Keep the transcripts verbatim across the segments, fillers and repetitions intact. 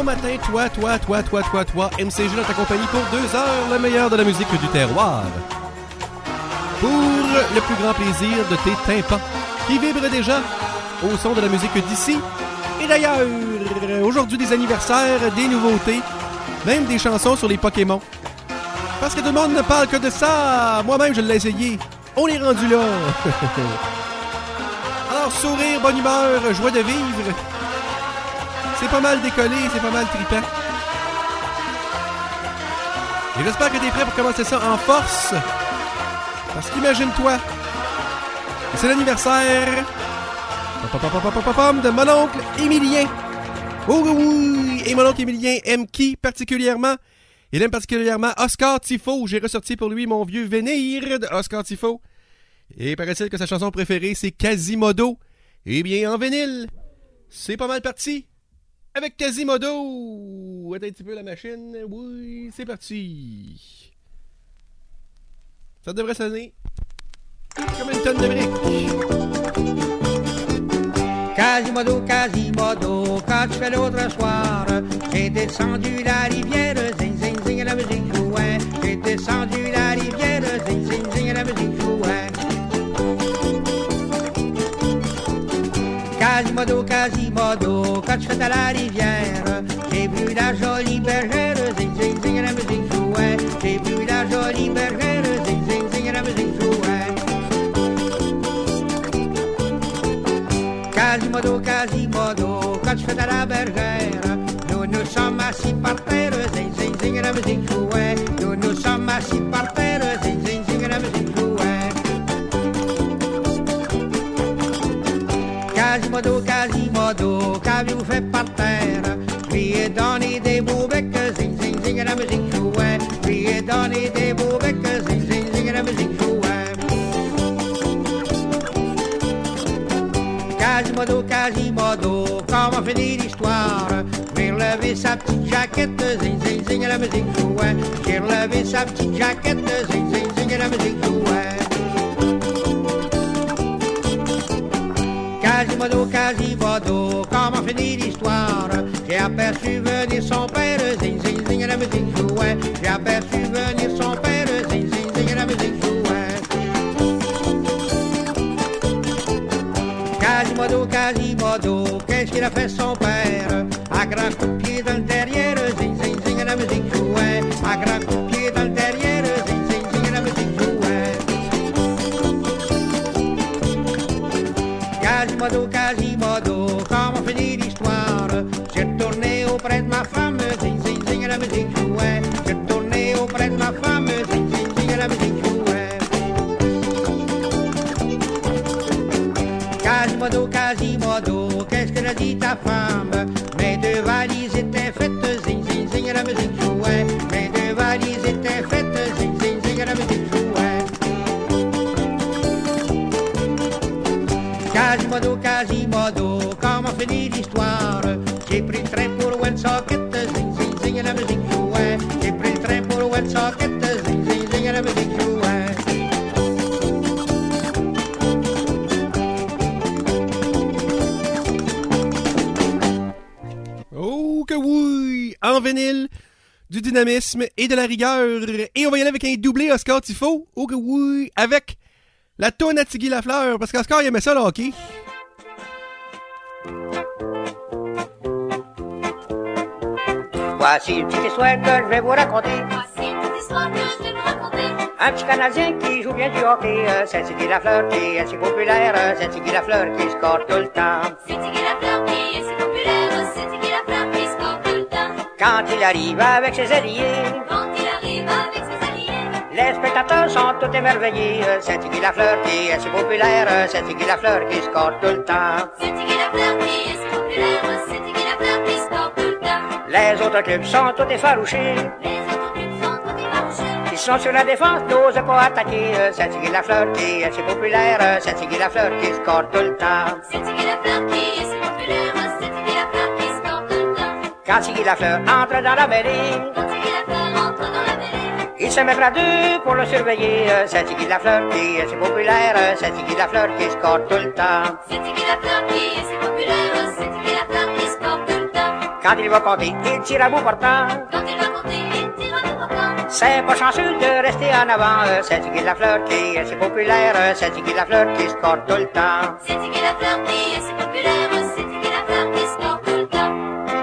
bon matin, toi, toi, toi, toi, toi, toi. M C G dans ta compagnie pour deux heures, le meilleur de la musique du terroir. Pour le plus grand plaisir de tes tympans, qui vibrent déjà au son de la musique d'ici. Et d'ailleurs, aujourd'hui des anniversaires, des nouveautés, même des chansons sur les Pokémon. Parce que tout le monde ne parle que de ça. Moi-même, je l'ai essayé. On est rendu là. Alors, sourire, bonne humeur, joie de vivre. C'est pas mal décollé, c'est pas mal trippant. Et j'espère que t'es prêt pour commencer ça en force. Parce qu'imagine-toi, c'est l'anniversaire de mon oncle Émilien. Oh oui, et mon oncle Émilien aime qui particulièrement? Il aime particulièrement Oscar Tifo. J'ai ressorti pour lui mon vieux Vénir de Oscar Tifo. Et paraît-il que sa chanson préférée, c'est Quasimodo. Eh bien, en vinyle, c'est pas mal parti. Avec Quasimodo. Attends un petit peu la machine. Oui, c'est parti. Ça devrait sonner comme une tonne de briques. Quasimodo, Quasimodo, quand tu fais l'autre soir, j'ai descendu la rivière, zing, zing, zing, la musique jouait. J'ai descendu la rivière, zing, zing, zing, la musique jouait. Quasimodo, Quasimodo, quand tu fais à la rivière, j'ai vu la jolie bergère, zing, zing, zing, la musique jouait. J'ai vu la jolie bergère, zing, zing, zing, la musique jouait. Quasimodo, Quasimodo, quand tu fais à la bergère, nous nous sommes assis par terre, zing, zing, zing, la musique jouait. Nous nous sommes assis par terre, zing, zing, zing, la musique jouait. Quasimodo, Quasimodo, qu'avez-vous fait par terre? Lui ai donné des beaux becs, zing, zing, zing, la musique jouait. Lui ai donné des beaux becs, zing, zing, zing, la musique jouait. Quasimodo, Quasimodo, comment finit l'histoire? J'ai relevé sa petite jaquette, zing, zing, zing, la musique jouait. J'ai relevé sa petite jaquette, zing, zing, zing, la musique jouait. Quasimodo, Quasimodo, comment finit l'histoire? J'ai aperçu venir son père, zing, zing, zing, la musique jouait. J'ai aperçu venir son père, zing, zing, zing, la musique jouait. Quasimodo, Quasimodo, qu'est-ce qu'il a fait son père? À grand coup de pied dans le derrière, zing, zing, zing, la musique jouait. À grand coup de pied dans le derrière, zing, zing, zing, la musique jouait. Quasimodo, Quasimodo, comment finit l'histoire? J'ai retourné auprès de ma femme, zing, zing, zing, la musique jouait. J'ai retourné auprès de ma femme, zing, zing, zing, la musique jouait. Quasimodo, Quasimodo, qu'est-ce qu'elle a dit ta femme? Mes deux valises étaient faites, zing, zing, zing, la musique jouait. Mes deux valises étaient faites, zing, zing, zing, la musique jouait. Quasimodo, Quasimodo, comment finit l'histoire? J'ai pris le train pour Woonsocket, zing, zing, zing, la musique jouait. J'ai pris le train pour Woonsocket, zing, zing, zing, la musique jouait. Oh que oui! En vinyle, du dynamisme et de la rigueur. Et on va y aller avec un doublé Oscar Tifo. Oh que oui! Avec la toune à Tiggy Lafleur. Parce qu'Oscar, il aimait ça, le hockey. Voici une petite histoire que je vais vous raconter. Voici une petite histoire que je vais vous raconter. Un petit Canadien qui joue bien du hockey, euh, c'est Tiggy Lafleur qui est assez populaire, euh, c'est Tiggy Lafleur qui score tout le temps. C'est Tiggy Lafleur qui est si populaire, c'est Tiggy Lafleur qui score tout le temps. Quand il arrive avec ses alliés, Quand il arrive avec ses alliés, les spectateurs sont tous émerveillés, euh, c'est Tiggy Lafleur qui est si populaire, euh, c'est Tiggy Lafleur qui score tout le temps. c'est Tiggy Lafleur qui est si populaire, c'est Tiggy Lafleur qui score tout le temps. Les autres clubs sont tous effarouchés, Les autres clubs sont tous effarouchés. ils sont sur la défense, n'osent pas attaquer, euh, c'est Tiggy Lafleur qui est si populaire, euh, c'est Tiggy Lafleur qui score tout le temps. C'est Tiggy Lafleur qui est si populaire, c'est Tiggy Lafleur qui score tout le temps. Quand Tiggy Lafleur entre dans la mêlée, Quand Tiggy Lafleur entre dans la mêlée, il se mettra deux pour le surveiller, euh, c'est Tiggy Lafleur qui est si populaire, euh, c'est Tiggy Lafleur qui score tout le temps. c'est Tiggy Lafleur qui est si populaire, c'est Tiggy Lafleur qui score tout le temps. Quand il va compter, il tire à bout portant. Quand il va compter, il tire à bout portant. C'est pas chanceux de rester en avant. euh, C'est Tiggy la fleur qui est assez populaire. euh, C'est Tiggy la fleur qui score tout le temps. C'est Tiggy la fleur qui est si populaire. C'est Tiggy la fleur qui score tout le temps.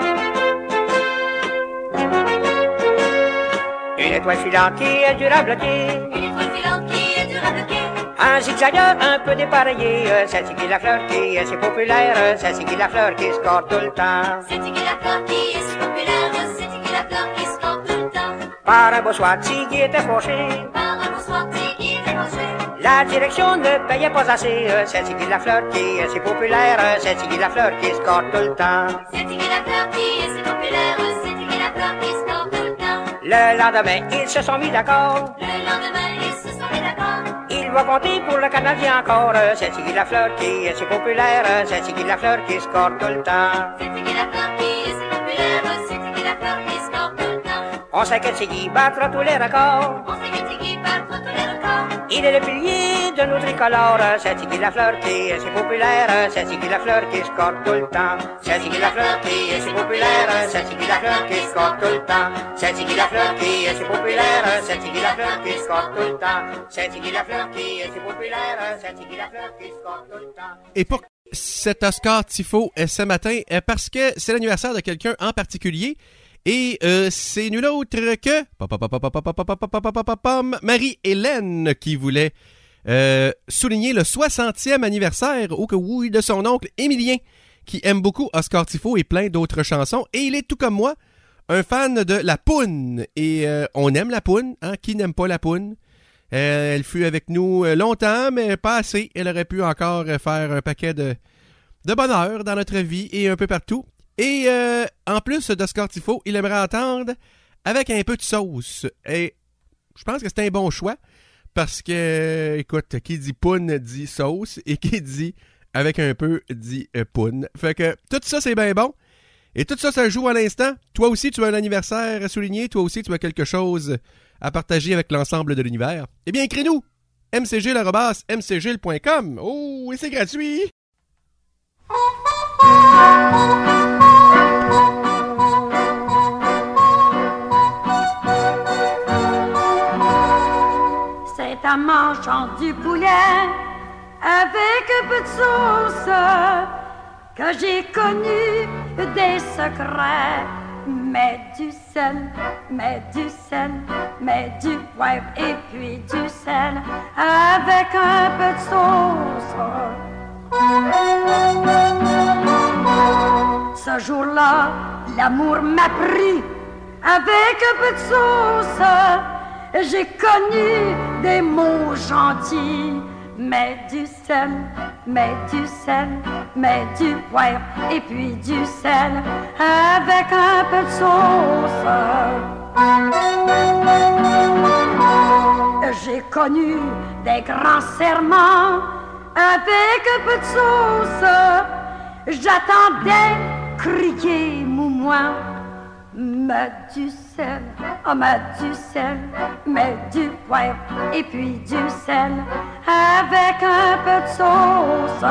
Une étoile filante qui est dure à bloquer. Une étoile filante qui est dure à bloquer. Un zigzagueur un peu dépareillé. euh, C'est Tiggy la fleur qui est assez populaire. euh, C'est Tiggy la fleur qui score tout le temps. C'est Tiggy la fleur qui est si populaire. C'est Tiggy la fleur qui score tout le temps. Par un beau soir, Tiggy était fauché. Par un bonsoir, Tiggy était fauché. La direction ne payait pas assez. euh, C'est Tiggy la fleur qui est si populaire. euh, C'est Tiggy la fleur qui score tout le temps. C'est Tiggy la fleur qui est si populaire. C'est Tiggy la fleur qui score tout le temps. Le lendemain, ils se sont mis d'accord. Le lendemain, ils se sont mis d'accord. Il va compter pour le Canadien encore. euh, C'est Tiggy la fleur qui est si populaire. euh, C'est Tiggy la fleur qui score tout le temps. C'est Tiggy la fleur qui est si populaire. C'est Tiggy la fleur qui score tout le temps. On sait que Tiggy battra tous les records. On sait que Tiggy battra tous les records. Il est le pilier de nos tricolores. euh, C'est Tiggy la fleur qui est si populaire. euh, C'est Tiggy la fleur qui score tout le temps. C'est Tiggy la fleur qui est si populaire. euh, C'est Tiggy la fleur qui score tout le temps. C'est Tiggy la fleur qui est si populaire. euh, C'est Tiggy la fleur qui score tout le temps. C'est Tiggy la fleur qui est si populaire. euh, C'est Tiggy la fleur qui score tout le temps. Et pour cet Oscar Tifo euh, ce matin, euh, parce que c'est l'anniversaire de quelqu'un en particulier, et euh, c'est nul autre que Marie-Hélène qui voulait euh, souligner le soixantième anniversaire, ou que oui, de son oncle Émilien, qui aime beaucoup Oscar Tifo et plein d'autres chansons, et il est tout comme moi un fan de La Poune, et euh, on aime La Poune, hein, qui n'aime pas La Poune? Euh, elle fut avec nous longtemps, mais pas assez. Elle aurait pu encore faire un paquet de, de bonheur dans notre vie et un peu partout. Et euh, en plus d'Oscar Tifo, il aimerait entendre avec un peu de sauce. Et je pense que c'est un bon choix parce que, écoute, qui dit poune dit sauce et qui dit avec un peu dit euh, poune. Fait que tout ça, c'est bien bon. Et tout ça, ça joue à l'instant. Toi aussi, tu as un anniversaire à souligner. Toi aussi, tu as quelque chose à partager avec l'ensemble de l'univers. Eh bien, écris-nous m c gilles arobase m c gilles point com. Oh, et c'est gratuit! C'est en mangeant du poulet avec un peu de sauce que j'ai connu des secrets. Mets du sel, mets du sel, mets du poivre et puis du sel avec un peu de sauce. Ce jour-là, l'amour m'a pris avec un peu de sauce. J'ai connu des mots gentils. Mets du sel, mets du sel, mets du poivre et puis du sel avec un peu de sauce. J'ai connu des grands serments avec un peu de sauce. J'attendais crier moumoin. Mets du sel, oh mets du sel, mets du poivre et puis du sel avec un peu de sauce.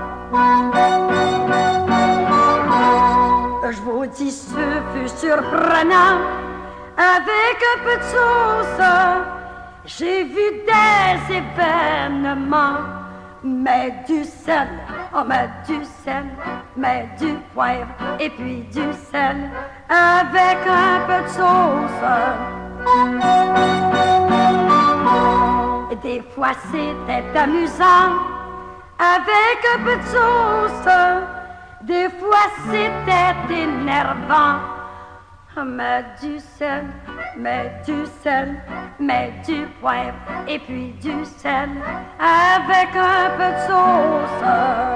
Je vous dis, ce fut surprenant avec un peu de sauce. J'ai vu des événements. Mets du sel, oh mets du sel, mets du poivre et puis du sel avec un peu de sauce. Des fois c'était amusant avec un peu de sauce. Des fois c'était énervant. Mets du sel, mets du sel, mets du poivre et puis du sel avec un peu de sauce.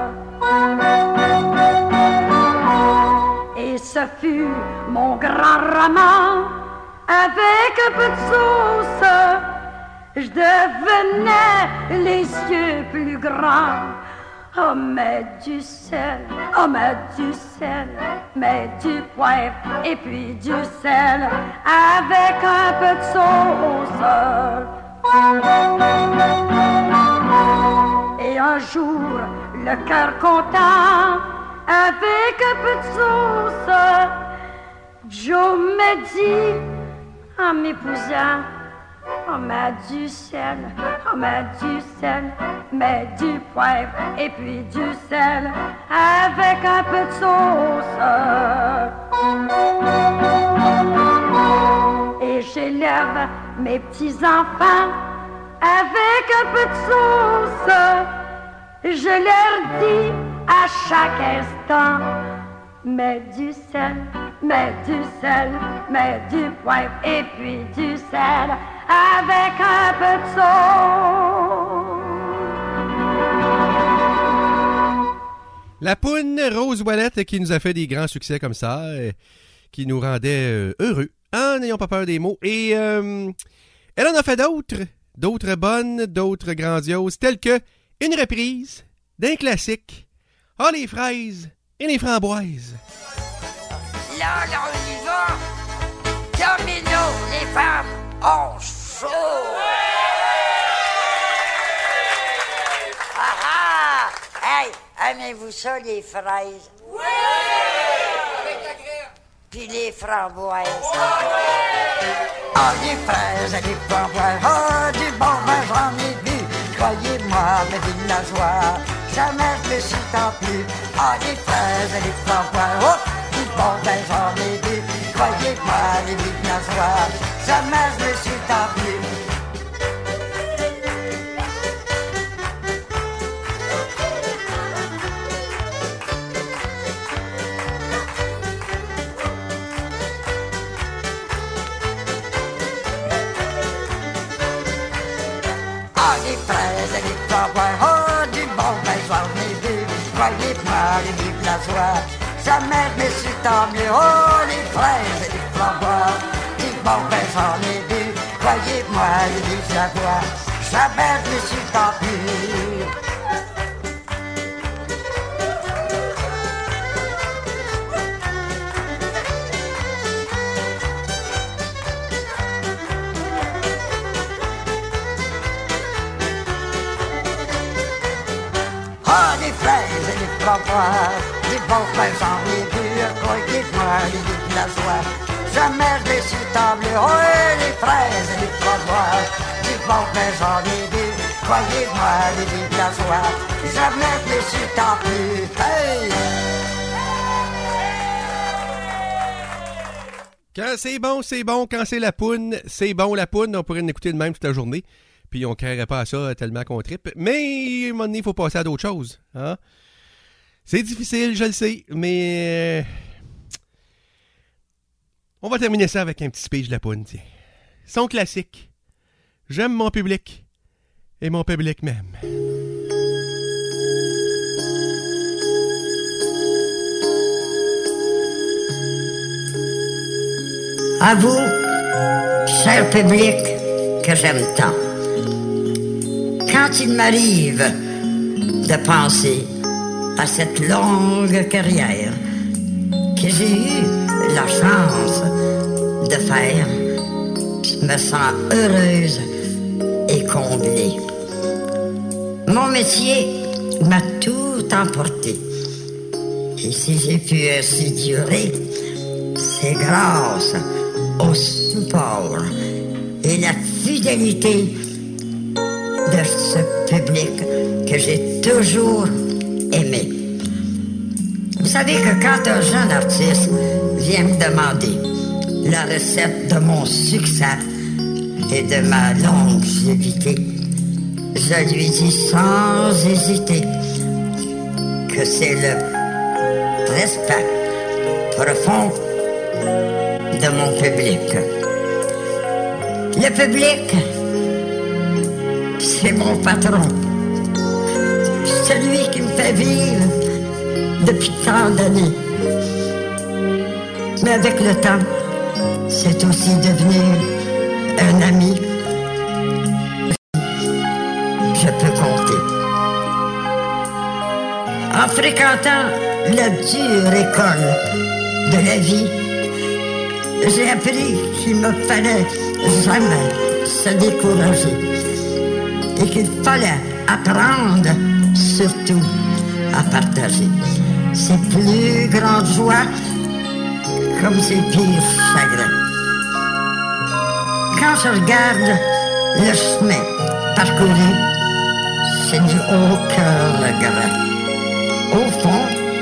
Et ce fut mon grand roman avec un peu de sauce. Je devenais les yeux plus grands. Oh, mets du sel, oh, mets du sel, mets du poivre et puis du sel avec un peu de sauce. Et un jour, le cœur content, avec un peu de sauce, Joe me dit, en m'épousant, on met du sel, on met du sel, met du poivre et puis du sel avec un peu de sauce. Et j'élève mes petits-enfants avec un peu de sauce. Je leur dis à chaque instant, mets du sel, mets du sel, mets du poivre et puis du sel avec un peu de sauce. La poune Rose Ouellette qui nous a fait des grands succès comme ça, euh, qui nous rendait euh, heureux, en n'ayant pas peur des mots. Et euh, elle en a fait d'autres, d'autres bonnes, d'autres grandioses, telles que une reprise d'un classique, Ah, les fraises et les framboises. Là, là, on y va. Domino, les femmes ont chaud. Ah ah! Hey, aimez-vous ça, les fraises? Oui! Avec la crème. Puis les framboises. Oui! Ah, les fraises et les framboises. Ah, du bon vin, j'en ai bu. Croyez-moi, mes villageois, jamais je me suis tant plu. Ah, les fraises et les framboises. Oh! Bon ben j'en ai vu, croyez-moi les villageois, jamais je me suis tant plu. Ah les fraises et les framboises, oh du bon ben j'en ai vu, croyez-moi les villageois. Jamais je me suis tant mieux, oh les fraises et les framboises, du bon ben j'en ai vu, croyez-moi les villageois, jamais je me suis tant mieux. Ah les fraises et les framboises, du bon pain j'en ai vu, croyez-moi les villageois, jamais je me suis tant mieux. Oh les fraises et les framboises, du bon pain j'en ai vu, croyez-moi les villageois, jamais je me suis tant mieux. Hey! Quand c'est bon, c'est bon. Quand c'est la poune, c'est bon la poune. On pourrait l'écouter de même toute la journée. Puis on ne créerait pas à ça tellement qu'on trippe. Mais à un moment donné, il faut passer à d'autres choses. Hein? C'est difficile, je le sais, mais... On va terminer ça avec un petit speech de la poune, tiens. Son classique. J'aime mon public. Et mon public m'aime. À vous, cher public, que j'aime tant. Quand il m'arrive de penser à cette longue carrière que j'ai eu la chance de faire, je me sens heureuse et comblée. Mon métier m'a tout emporté. Et si j'ai pu ainsi durer, c'est grâce au support et la fidélité de ce public que j'ai toujours aimé. Vous savez que quand un jeune artiste vient me demander la recette de mon succès et de ma longévité, je lui dis sans hésiter que c'est le respect profond de mon public. Le public, c'est mon patron. Celui qui me fait vivre depuis tant d'années. Mais avec le temps, c'est aussi devenu un ami. Je peux compter. En fréquentant la dure école de la vie, j'ai appris qu'il me fallait jamais se décourager et qu'il fallait apprendre surtout à partager ses plus grandes joies comme ses pires chagrins. Quand je regarde le chemin parcouru, c'est du haut cœur regret. Au fond,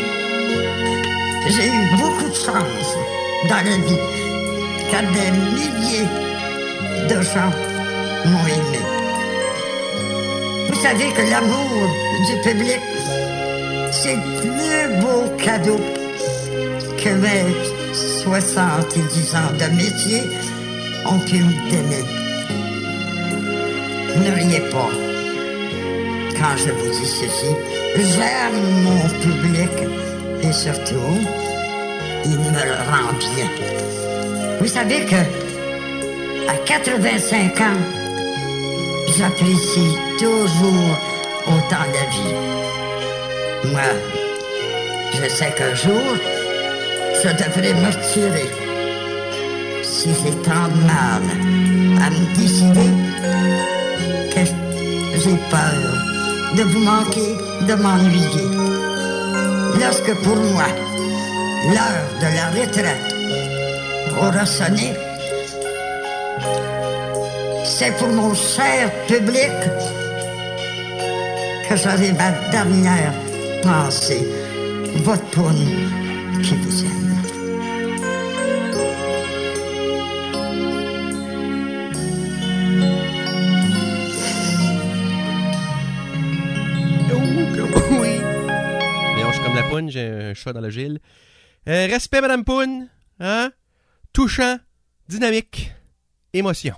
j'ai eu beaucoup de chance dans la vie, car des milliers de gens m'ont aimé. Vous savez que l'amour du public, c'est le plus beau cadeau que mes soixante-dix ans de métier ont pu me donner. Ne riez pas quand je vous dis ceci. J'aime mon public et surtout, il me le rend bien. Vous savez que à quatre-vingt-cinq ans, j'apprécie toujours autant la vie. Moi, je sais qu'un jour, je devrais me retirer. Si j'ai tant de mal à me décider, que j'ai peur de vous manquer, de m'ennuyer. Lorsque pour moi, l'heure de la retraite aura sonné, c'est pour mon cher public que j'aurai ma dernière pensée, votre poune qui vous aime. Oui. Mais je suis comme la poune, j'ai un chat dans le gile. Euh, respect, Madame Poune. Hein? Touchant, dynamique, émotion.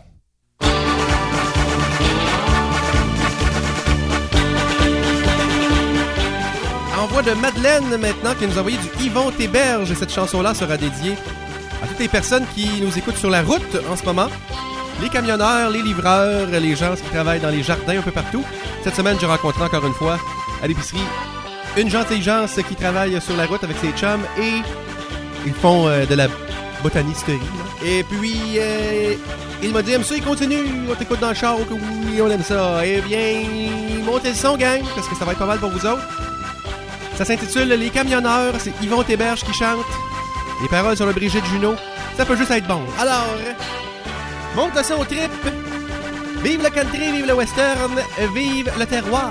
Envoi de Madeleine maintenant qui nous a envoyé du Yvon Théberge. Cette chanson-là sera dédiée à toutes les personnes qui nous écoutent sur la route en ce moment. Les camionneurs, les livreurs, les gens qui travaillent dans les jardins un peu partout. Cette semaine, j'ai rencontré encore une fois à l'épicerie une gentille gens qui travaille sur la route avec ses chums et ils font euh, de la botanisterie. Là. Et puis, euh, il m'a dit, aime ça, il continue, on t'écoute dans le char, que oui, on aime ça. Eh bien, montez le son, gang, parce que ça va être pas mal pour vous autres. Ça s'intitule Les Camionneurs, c'est Yvon Théberge qui chante. Les paroles sur le Brigitte Junot, ça peut juste être bon. Alors, monte le son au trip. Vive le country, vive le western, vive le terroir.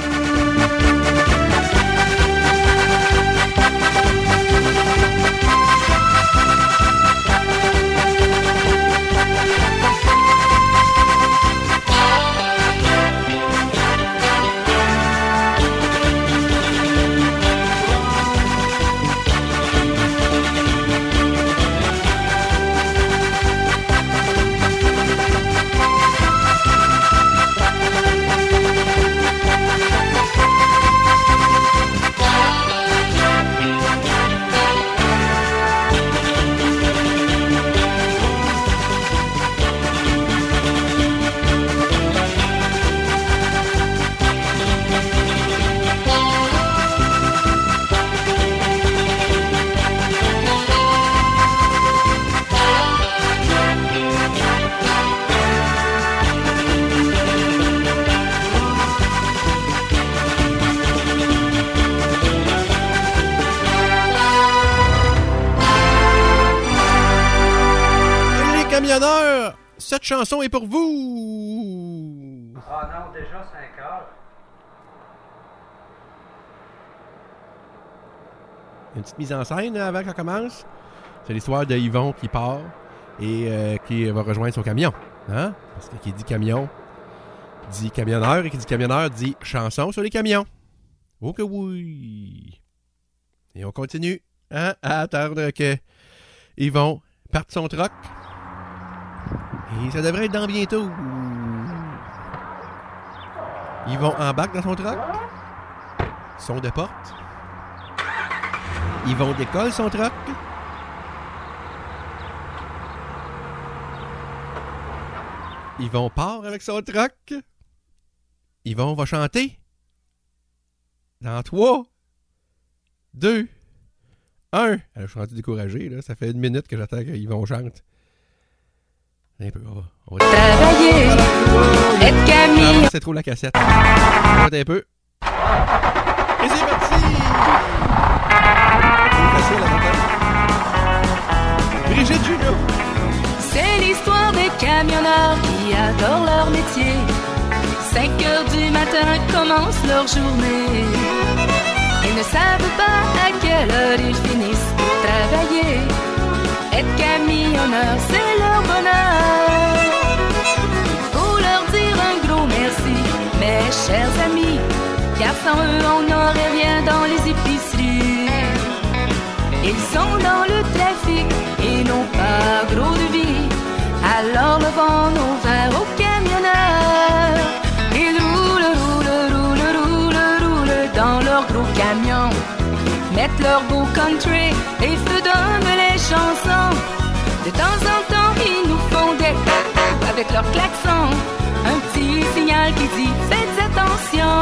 Camionneurs, cette chanson est pour vous. Ah non, déjà cinq heures. Une petite mise en scène avant qu'on commence. C'est l'histoire de Yvon qui part et euh, qui va rejoindre son camion. Hein? Parce que qui dit camion dit camionneur et qui dit camionneur dit chanson sur les camions. Oh que oui. Et on continue hein, à attendre que Yvon parte son troc. Et ça devrait être dans bientôt. Yvon embarque dans son troc. Son de porte. Yvon décolle son troc. Yvon part avec son troc. Yvon va chanter. Dans trois, deux, un. Alors, je suis rendu découragé, là. Ça fait une minute que j'attends qu'Yvon chante. Un peu, on va, on va... Travailler, être camion. Ah, c'est trop la cassette. On va un peu. Et c'est parti! C'est facile à matin. Brigitte Junot. C'est l'histoire des camionneurs qui adorent leur métier. cinq heures du matin commence leur journée. Ils ne savent pas à quelle heure ils finissent de travailler. Être camionneur, c'est leur bonheur. Il faut leur dire un gros merci, mes chers amis, car sans eux on n'aurait rien dans les épiceries. Ils sont dans le trafic et n'ont pas gros de vie. Alors levons nos verres aux camionneurs. Ils roulent, roulent, roulent, roulent, roulent dans leur gros camion. Mettent leur beau country et fredonnent les chansons. De temps en temps, ils nous font des avec leur klaxon. Un petit signal qui dit faites attention.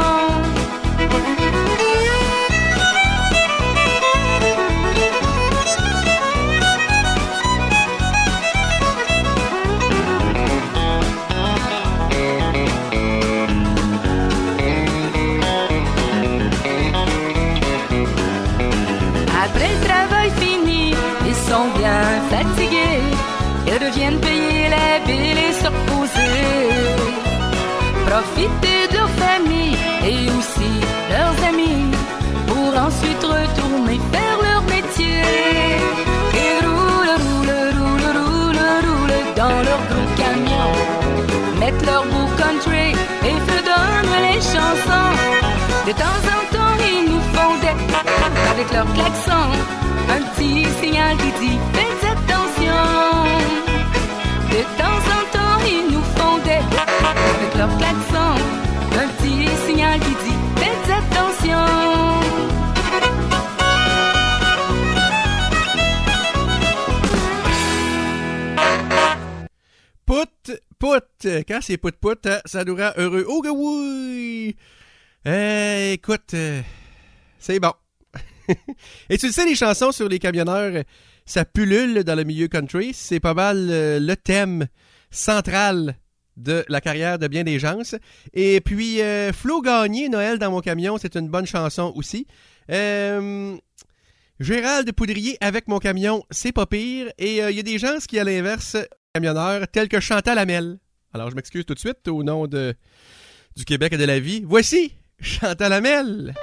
Après le travail fini, ils sont bien fatigués. Ils reviennent payer la bille et se reposer. Profiter de leur famille et aussi leurs amis pour ensuite retourner faire leur métier. Ils roulent, roulent, roulent, roulent, roulent dans leur gros camion. Mettent leur beau country et fredonnent les chansons. De temps en temps, ils nous font des avec leur klaxon. Un petit signal qui dit faites attention. De temps en temps, ils nous font des avec leur klaxon. Un petit signal qui dit faites attention. Pout, pout. Quand c'est pout, pout, ça nous rend heureux. Oh que oui! Euh, écoute, euh, c'est bon. Et tu le sais, les chansons sur les camionneurs, ça pullule dans le milieu country. C'est pas mal euh, le thème central de la carrière de bien des gens. Et puis, euh, Flo Gagné, Noël dans mon camion, c'est une bonne chanson aussi. Euh, Gérald Poudrier, Avec mon camion, c'est pas pire. Et il euh, y a des gens qui, à l'inverse, camionneurs, tels que Chantal Hamel. Alors, je m'excuse tout de suite au nom de du Québec et de la vie. Voici Chantal Hamel.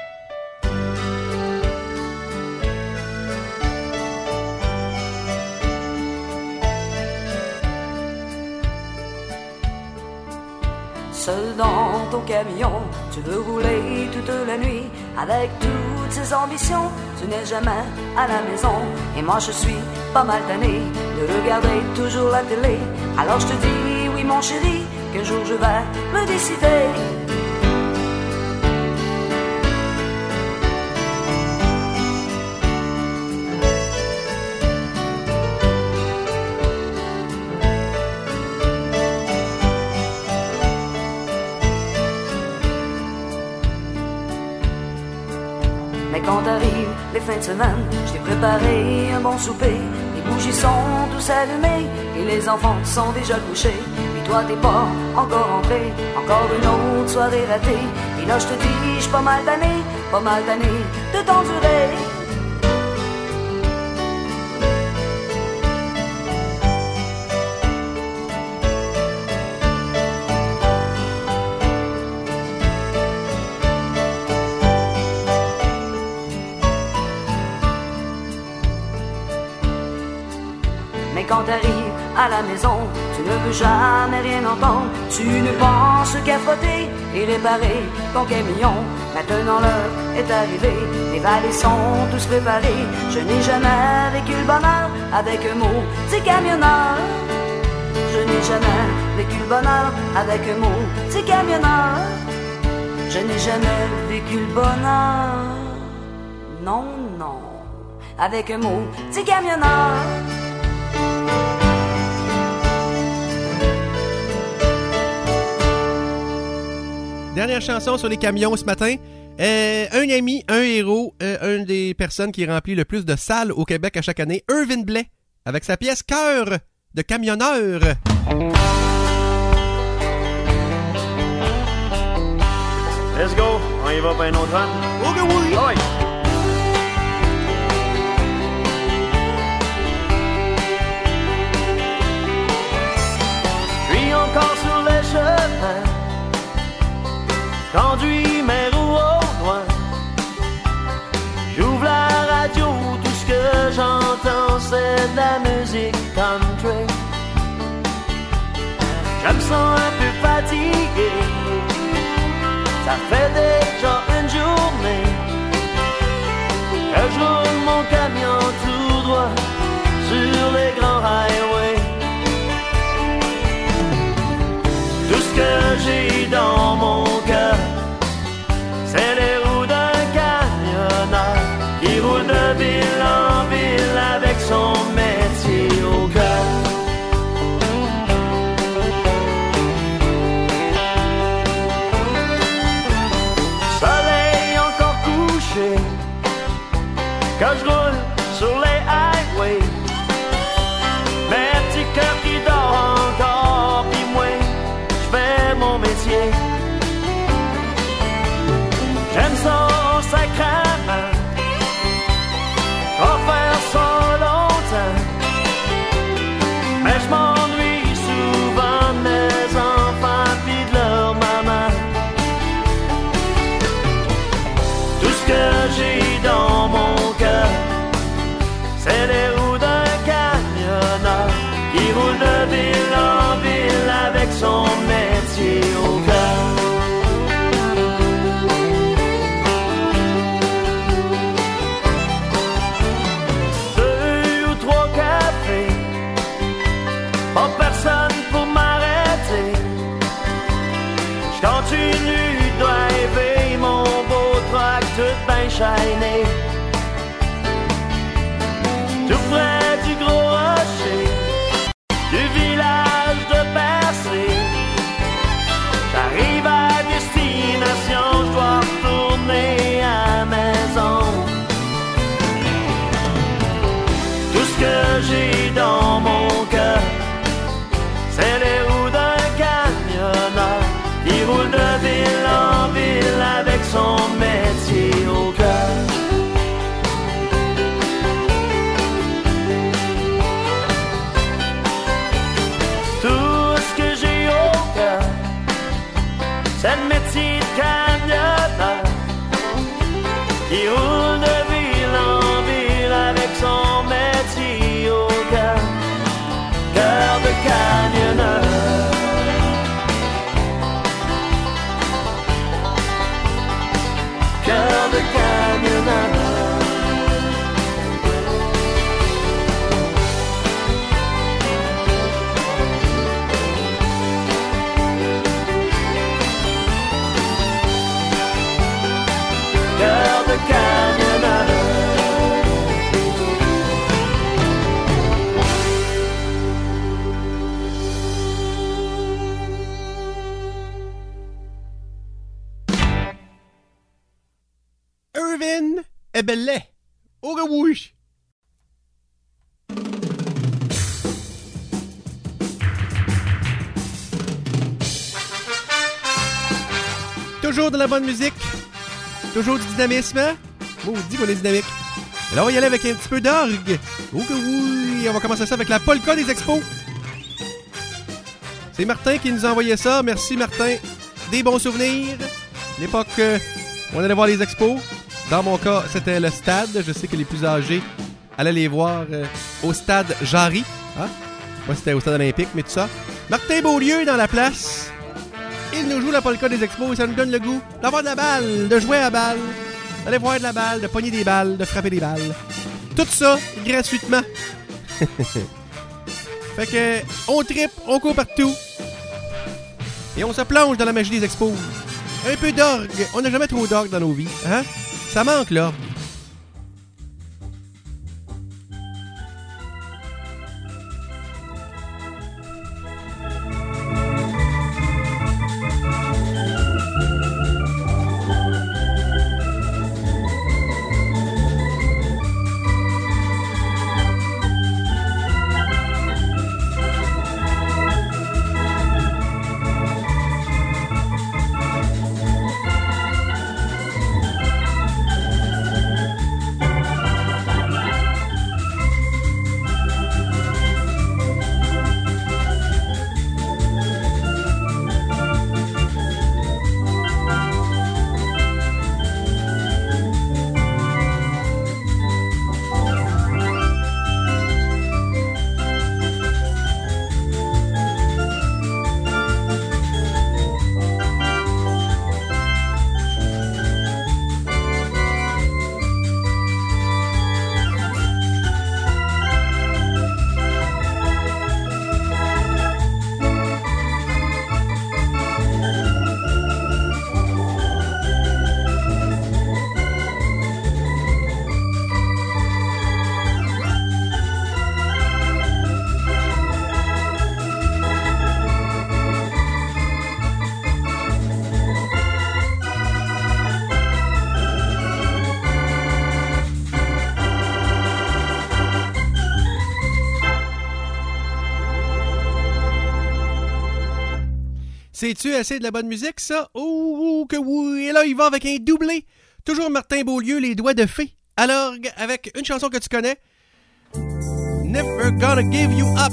Seul dans ton camion, tu veux rouler toute la nuit. Avec toutes ces ambitions, tu n'es jamais à la maison. Et moi je suis pas mal tanné de regarder toujours la télé. Alors je te dis, oui mon chéri, qu'un jour je vais me décider. Mais quand arrivent les fins de semaine, je t'ai préparé un bon souper. Les bougies sont tous allumées et les enfants sont déjà couchés. Puis toi t'es pas encore rentré, encore une autre soirée ratée. Et là je te dis, je suis pas mal tanné, pas mal tanné de t'endurer. Quand t'arrives à la maison, tu ne veux jamais rien entendre. Tu ne penses qu'à frotter et réparer ton camion. Maintenant l'heure est arrivée, les valets sont tous préparés. Je n'ai jamais vécu le bonheur avec un mot, c'est camionneur. Je n'ai jamais vécu le bonheur avec un mot, c'est camionneur. Je n'ai jamais vécu le bonheur, non, non, avec un mot, c'est camionneur. Dernière chanson sur les camions ce matin. Euh, un ami, un héros, euh, une des personnes qui remplit le plus de salles au Québec à chaque année, Irvin Blais, avec sa pièce Cœur de camionneur. Let's go, on y va pour un autre run. Oh que oui! Oui! J'conduis mes roues au loin. J'ouvre la radio, tout ce que j'entends c'est de la musique country. Je me sens un peu fatigué, ça fait déjà une journée que je roule mon camion tout droit sur les grands highways. Tout ce que j'ai dans mon cœur, c'est les roues d'un camionneur qui roule de ville en ville avec son métier au cœur. Soleil encore couché, quand je roule sur les highways, mes petits cœurs qui dorment encore, puis moi, je fais mon métier. J'aime ça sacrément, je vais faire ça longtemps, mais je m'ennuie souvent de mes enfants pis de leur maman. Tout ce que j'ai dans mon cœur, c'est les roues d'un camionneur qui roule de ville en ville avec son métier au cœur. Deux ou trois cafés, pas personne pour m'arrêter. Je continue de driver mon beau truck tout ben shiny. Tout près du gros rocher, du village de Percé. J'arrive à destination, je dois retourner à la maison. Tout ce que j'ai dans mon cœur, c'est les roues d'un camionneur qui roule de ville en ville avec son métier au cœur. Tout ce que j'ai au cœur, c'est le métier de camionneur qui roule de ville en ville avec son métier au cœur. Cœur de camionneur. Cœur de camionneur. Cœur de camionneur. Irvin Ebelet. Au rouge. Toujours de la bonne musique. Toujours du dynamisme. Oh, dis qu'on est dynamique. Alors, on va y aller avec un petit peu d'orgue. Oh que oui! On va commencer ça avec la polka des expos. C'est Martin qui nous a envoyé ça. Merci, Martin. Des bons souvenirs. L'époque euh, où on allait voir les expos. Dans mon cas, c'était le stade. Je sais que les plus âgés allaient les voir euh, au stade Jarry. Hein? Moi, c'était au stade olympique, mais tout ça. Martin Beaulieu dans la place. Il nous joue la polka des expos et ça nous donne le goût d'avoir de la balle, de jouer à balle, d'aller voir de la balle, de pogner des balles, de frapper des balles. Tout ça gratuitement. Fait que on trippe, on court partout et on se plonge dans la magie des expos. Un peu d'orgue. On n'a jamais trop d'orgue dans nos vies, hein? Ça manque l'orgue. C'est-tu assez de la bonne musique, ça? Oh, que oui! Et là, il va avec un doublé. Toujours Martin Beaulieu, Les Doigts de Fée. Alors, avec une chanson que tu connais, Never Gonna Give You Up.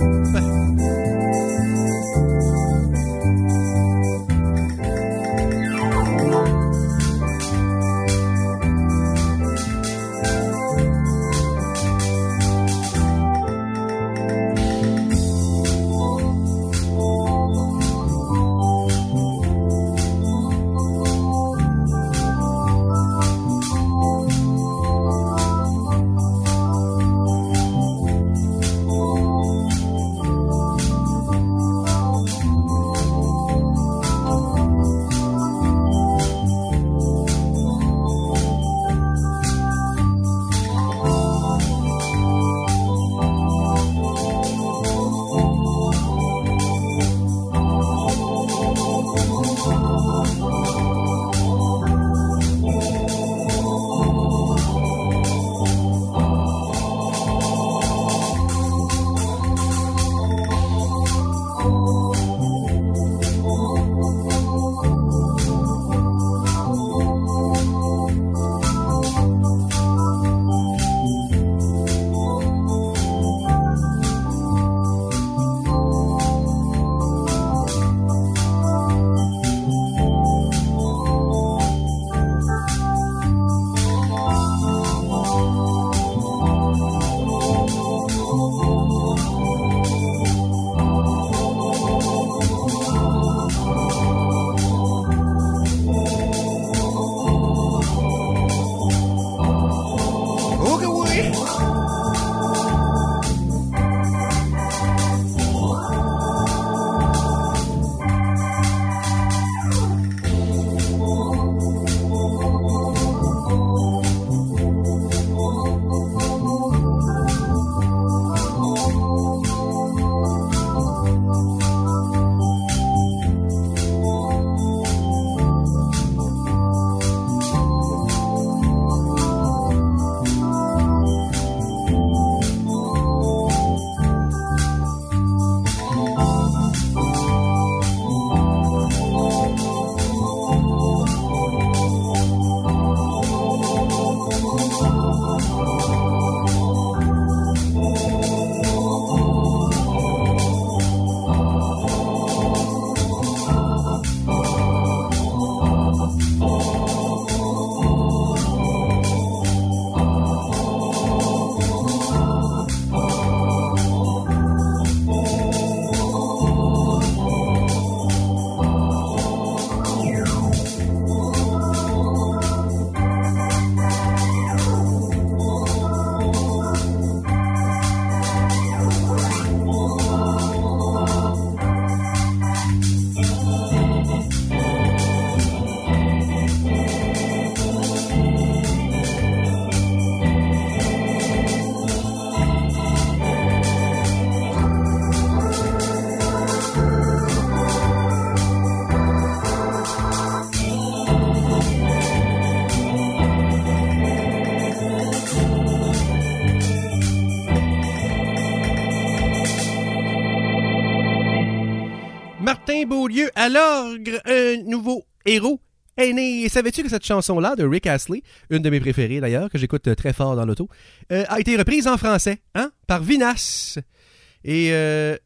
Martin Beaulieu à l'orgue, un nouveau héros est né. Savais-tu que cette chanson-là de Rick Astley, une de mes préférées d'ailleurs, que j'écoute très fort dans l'auto, euh, a été reprise en français, hein, par Vinas. Et euh...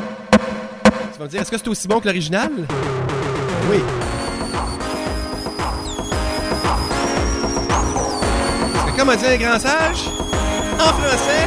tu vas me dire, est-ce que c'est aussi bon que l'original? Oui. C'est comme a dit un grand sage, en français.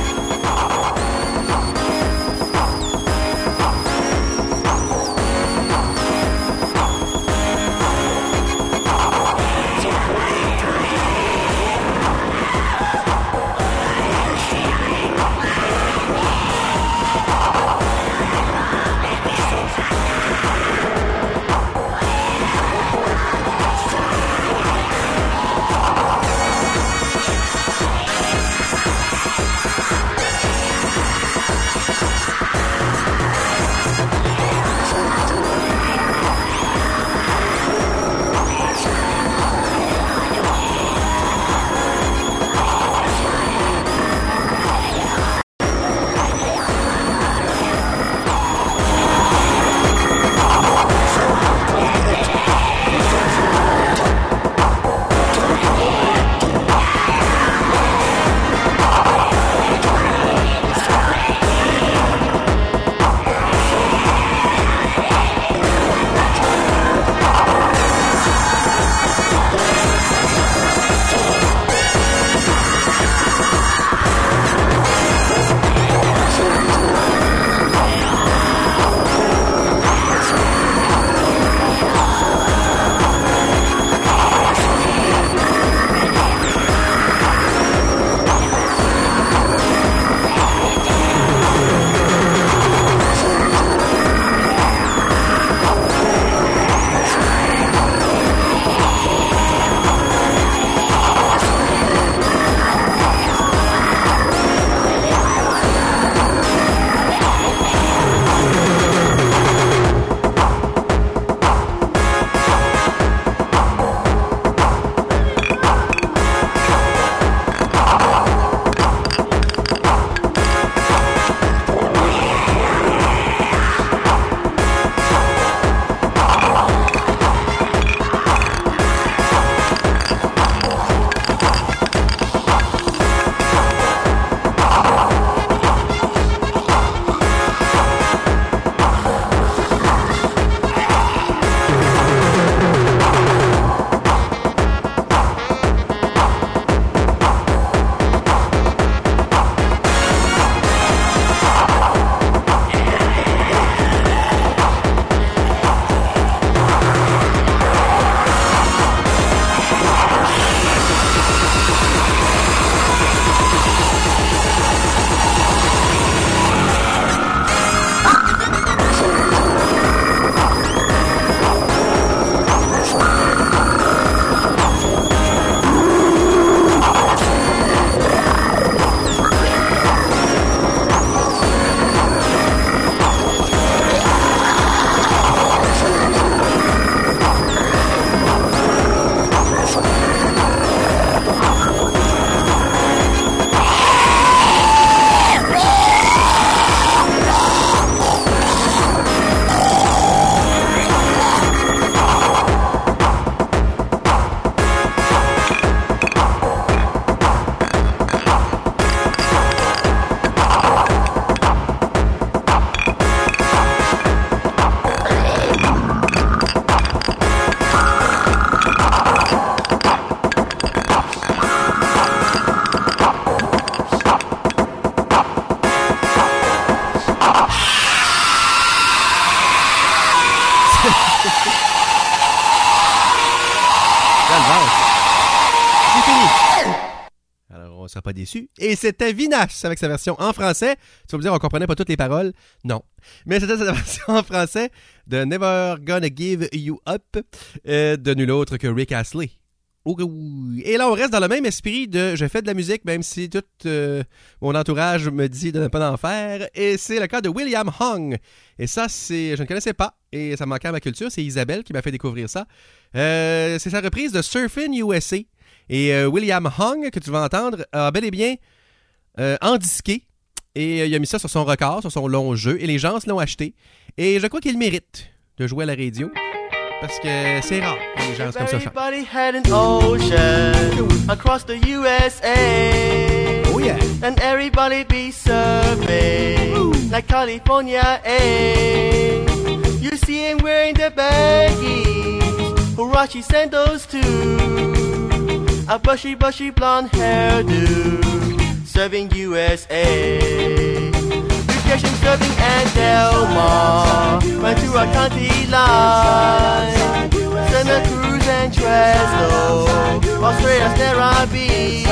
sera pas déçu. Et c'était Vinasse avec sa version en français. Tu vas me dire, on comprenait pas toutes les paroles. Non. Mais c'était sa version en français de Never Gonna Give You Up euh, de nul autre que Rick Astley. Et là, on reste dans le même esprit de je fais de la musique, même si tout euh, mon entourage me dit de ne pas en faire. Et c'est le cas de William Hung. Et ça, c'est je ne connaissais pas. Et ça manquait à ma culture. C'est Isabelle qui m'a fait découvrir ça. Euh, c'est sa reprise de Surfin' U S A. Et euh, William Hung, que tu vas entendre, a bel et bien euh, endisqué. Et euh, il a mis ça sur son record, sur son long jeu. Et les gens se l'ont acheté. Et je crois qu'il mérite de jouer à la radio. Parce que c'est rare, les gens comme ça chantent. Everybody had an ocean across the U S A. Oh yeah. And everybody be surfing Ooh. Like California, eh? You see him wearing the baggies, Huarache sandals too, a bushy, bushy blonde hairdo, serving U S A. Vacation serving at Del Mar, went to a county line, Santa Cruz and Tresno, Australia's Nairobi,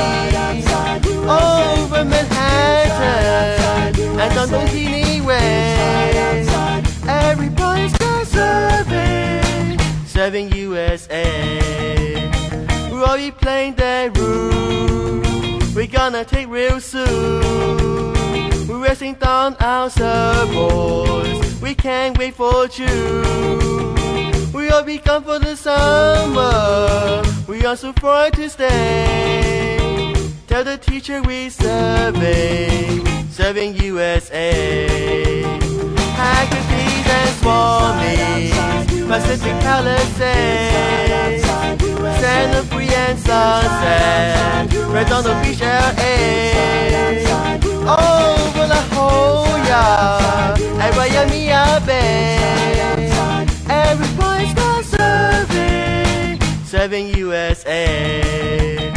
over Manhattan and on Bikini Way. Everybody's gone serving, serving U S A. We'll all be playing that room, we're gonna take real soon. We're resting down our surfboards, we can't wait for June. We all be gone for the summer, we are so far to stay. Tell the teacher we're serving, serving U S A. Haggerty's and Swami's, Pacific Palisades, Santa Fe and Sunset, Redondo Beach, L A. Over La Jolla and Miami Bay. Everybody's gone serving, serving U S A.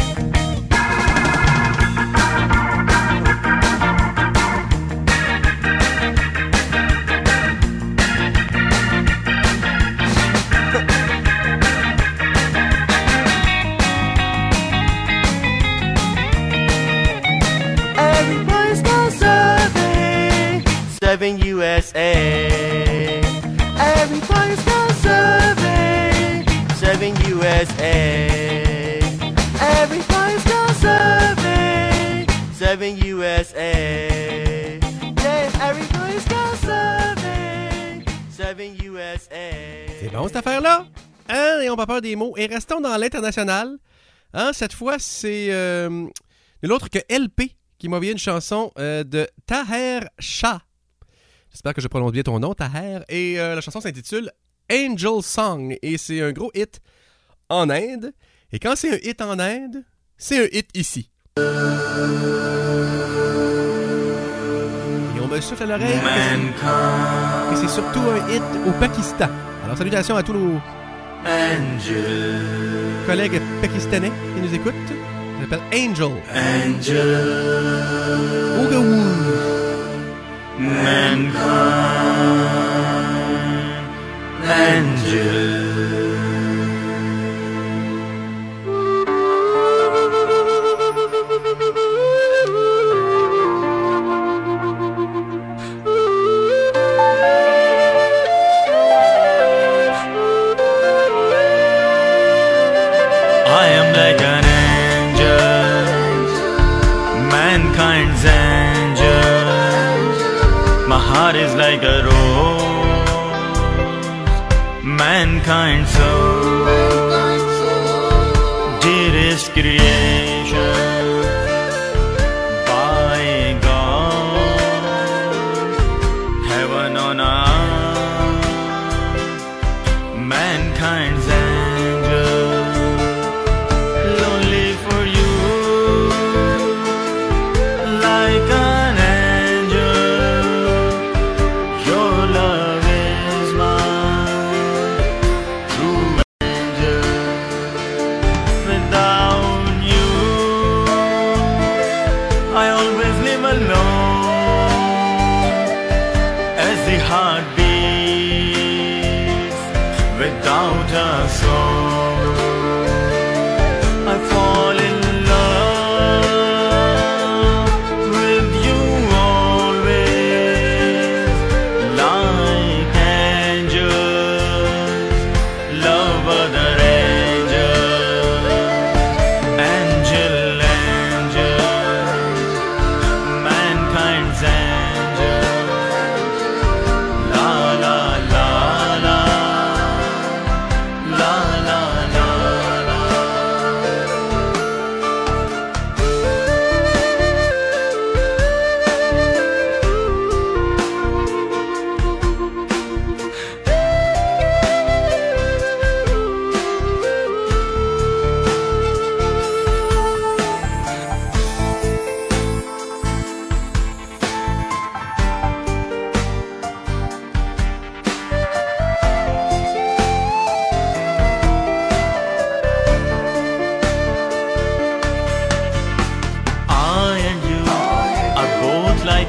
Serving U S A. Everybody's gone serving, serving U S A. Everybody's gone serving, serving U S A. Yeah, everybody's gone serving, serving U S A. C'est bon cette affaire-là? Hein? Et on va peur des mots. Et restons dans l'international. Hein? Cette fois, c'est euh, nul autre que L P qui m'a envoyé une chanson euh, de Taher Shah. J'espère que je prononce bien ton nom, Taher. Et euh, la chanson s'intitule Angel Song. Et c'est un gros hit en Inde. Et quand c'est un hit en Inde, c'est un hit ici. Et on me souffle à l'oreille que c'est surtout un hit au Pakistan. Alors salutations à tous nos Angel. Collègues pakistanais qui nous écoutent. Ça s'appelle Angel. Angel. Ougaoui. Mankind, Angel. I am like an angel, mankind's angel. My heart is like a rose, mankind's soul, dearest creation by God, heaven on earth, mankind's angel, lonely for you, like an I fall in love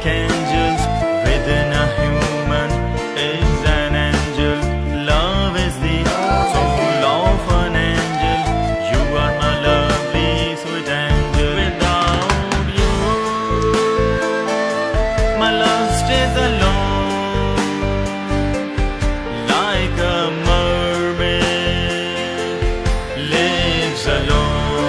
like angels within a human is an angel. Love is the soul of an angel. You are my lovely sweet angel. Without you, my love stays alone, like a mermaid lives alone.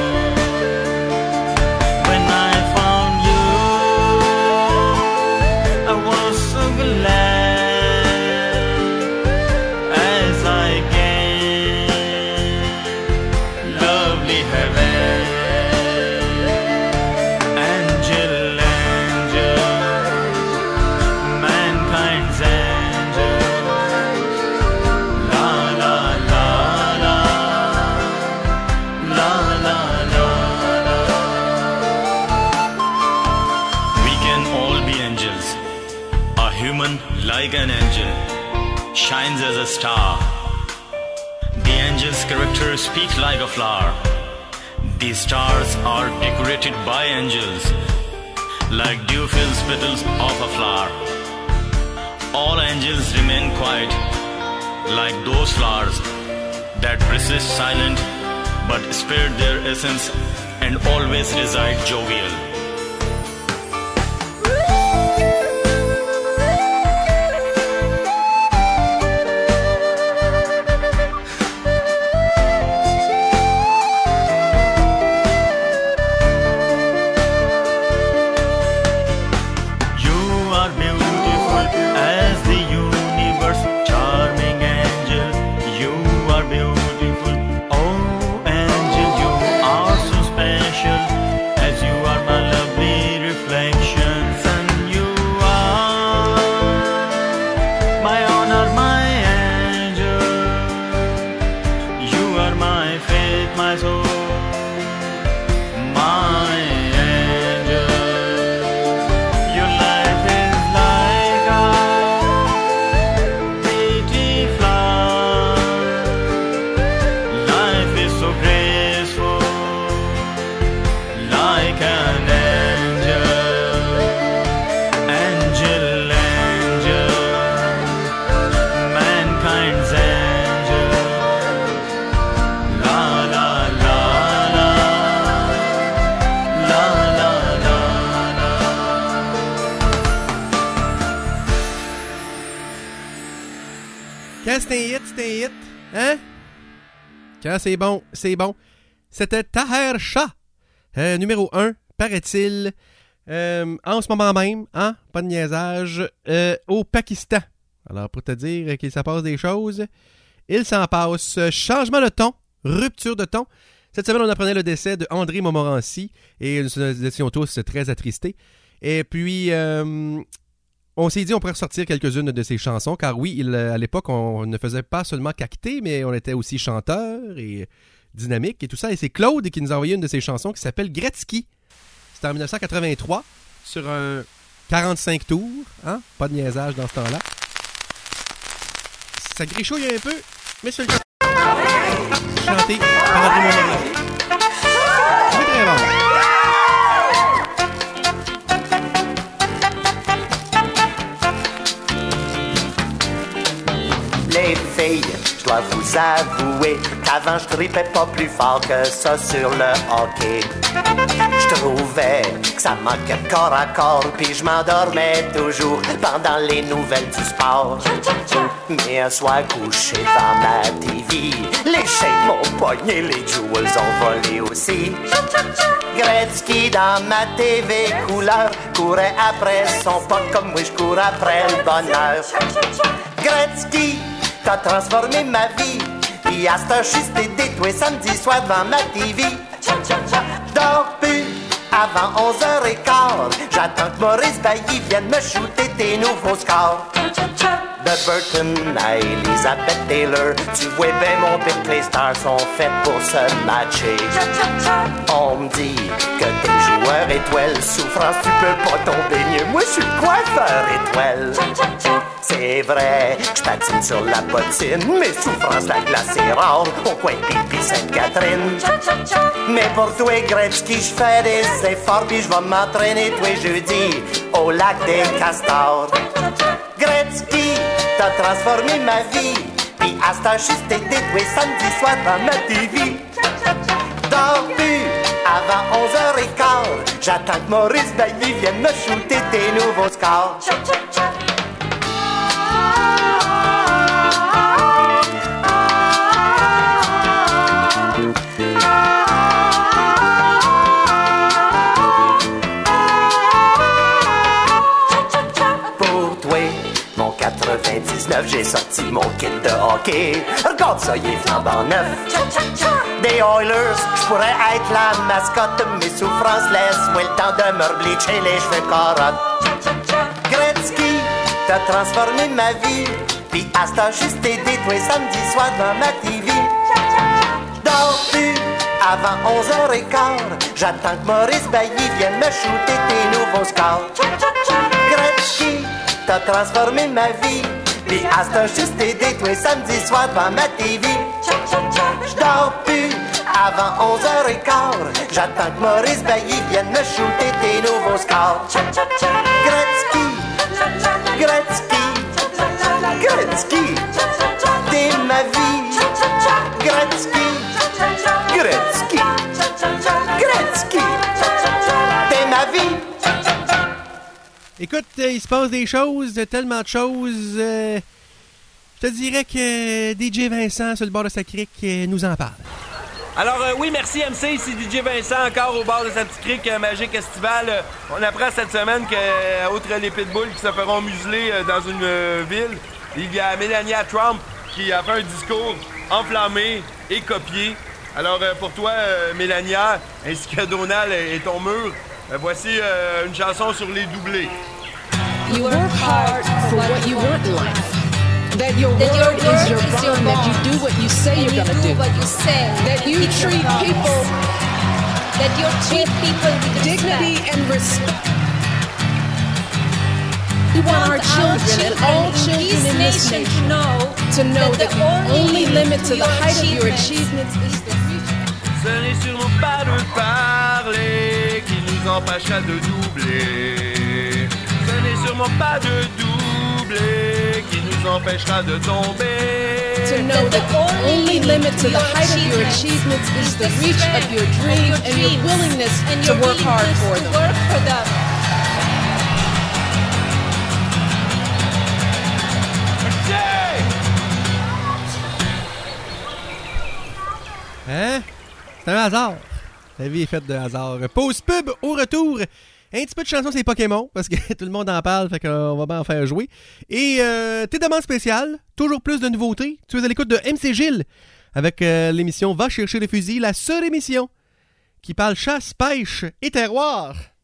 Like an angel, shines as a star. The angel's character speaks like a flower. These stars are decorated by angels, like dew-filled petals of a flower. All angels remain quiet, like those flowers that persist silent, but spare their essence and always reside jovial. Quand c'est un hit, c'est un hit. Hein? Quand c'est bon, c'est bon. C'était Taher Shah, euh, numéro un, paraît-il, euh, en ce moment même, hein? Pas de niaisage, euh, au Pakistan. Alors, pour te dire qu'il s'en passe des choses, il s'en passe. Changement de ton, rupture de ton. Cette semaine, on apprenait le décès de André Montmorency et nous étions tous très attristés. Et puis, euh, on s'est dit on pourrait ressortir quelques-unes de ses chansons, car oui, il, à l'époque, on ne faisait pas seulement cacter, mais on était aussi chanteur et dynamique et tout ça. Et c'est Claude qui nous a envoyé une de ses chansons qui s'appelle Gretzky. C'était en dix-neuf cent quatre-vingt-trois, sur un quarante-cinq tours, hein? Pas de niaisage dans ce temps-là. Ça grichouille un peu, mais c'est le cas. Chanté par André Montmorency. C'est très bon. Les filles, je dois vous avouer qu'avant je tripais pas plus fort que ça sur le hockey. Je trouvais que ça manquait de corps à corps, puis je m'endormais toujours pendant les nouvelles du sport. Mais un soir couché dans ma T V, les shakes m'ont pogné, les jewels ont volé aussi. Gretzky dans ma T V couleur courait après son pote comme moi je cours après le bonheur. Gretzky, t'as transformé ma vie. Pis à cette heure, j'suis stédé tous les samedis soirs devant ma T V. Dors plus avant onze heures quinze. J'attends que Maurice Bailly vienne me shooter tes nouveaux scores. De Burton à Elizabeth Taylor, tu vois ben mon pire que les stars sont faites pour se matcher. On me dit que t'es joueur étoile, souffrance tu peux pas tomber mieux. Moi je suis le coiffeur étoile. C'est vrai, je patine sur la bottine, mais souffrance la glace est rare au coin de Pipi Sainte-Catherine. Mais pour toi Gretzky, je fais des efforts puis je vais m'entraîner aller tous les jeudis au lac des Castors. Gretzky, t'as transformé ma vie, puis à cette heure, juste été tous les samedis soirs dans ma T V. Dors plus avant onze heures quinze, j'attends que Maurice Bailly vienne me shooter tes nouveaux scores. quatre-vingt-dix-neuf, j'ai sorti mon kit de hockey. Regarde ça, il est flambant neuf. Des Oilers, j'pourrais être la mascotte. Mes souffrances, laisse-moi le temps de me bleacher les cheveux carottes. Gretzky, t'as transformé ma vie, pis à cette heure, juste aidé tous les samedis soirs dans ma T V. Dors plus avant onze heures quinze, j'attends que Maurice Bailly vienne me shooter tes nouveaux scores. Gretzky, t'as transformé ma vie, pis à cette heure, juste aidé tous les samedis soirs devant ma T V. J'dors plus avant onze heures quinze, j'attends que Maurice Bailly vienne me shooter tes nouveaux scores. Gretzky, Gretzky, Gretzky, t'es ma vie. Gretzky, Gretzky, Gretzky, t'es ma vie. Écoute, euh, il se passe des choses, tellement de choses. Euh, je te dirais que D J Vincent, sur le bord de sa crique, euh, nous en parle. Alors euh, oui, merci M C, ici D J Vincent, encore au bord de sa petite crique euh, Magique Estivale. Euh, on apprend cette semaine que, euh, outre les pitbulls qui se feront museler euh, dans une euh, ville, il y a Melania Trump qui a fait un discours enflammé et copié. Alors euh, pour toi, euh, Melania, ainsi que Donald et ton mur, euh, voici euh, une chanson sur les doublés. You work hard for what you want in life. That your word is your bond, that you do what you say you're gonna do. That you treat people, that you treat people with dignity and respect. We want our children and all children in this nation to know, to know that the only limit to the height of your achievements is the future. Ce n'est sûrement pas de parler qui nous empêchera de doubler. Ce n'est sûrement pas de doubler qui nous empêchera de tomber. To know that the only limit to the height of your achievements is the reach of your dreams and your willingness to work hard for them. Hein? C'est un hasard. La vie est faite de hasard. Pause pub au retour. Un petit peu de chanson, c'est Pokémon, parce que tout le monde en parle, fait qu'on va bien en faire jouer. Et euh, tes demandes spéciales, toujours plus de nouveautés. Tu es à l'écoute de M C Gilles, avec euh, l'émission Va chercher les fusils, la seule émission qui parle chasse, pêche et terroir.